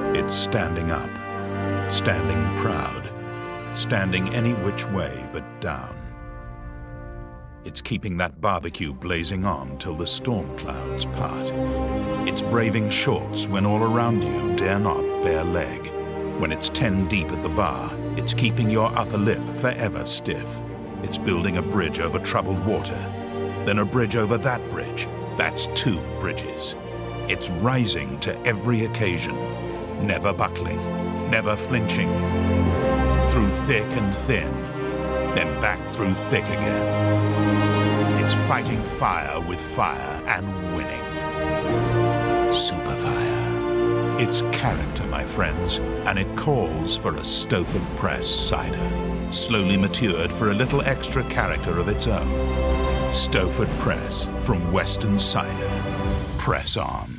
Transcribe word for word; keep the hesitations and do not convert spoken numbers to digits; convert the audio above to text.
It's standing up, standing proud, standing any which way but down. It's keeping that barbecue blazing on till the storm clouds part. It's braving shorts when all around you dare not bare leg. When it's ten deep at the bar, it's keeping your upper lip forever stiff. It's building a bridge over troubled water, then a bridge over that bridge. That's two bridges. It's rising to every occasion, never buckling, never flinching, through thick and thin, then back through thick again. It's fighting fire with fire and winning. Superfire. It's character, my friends, and it calls for a Stowford Press cider, slowly matured for a little extra character of its own. Stowford Press from Western Cider. Press on.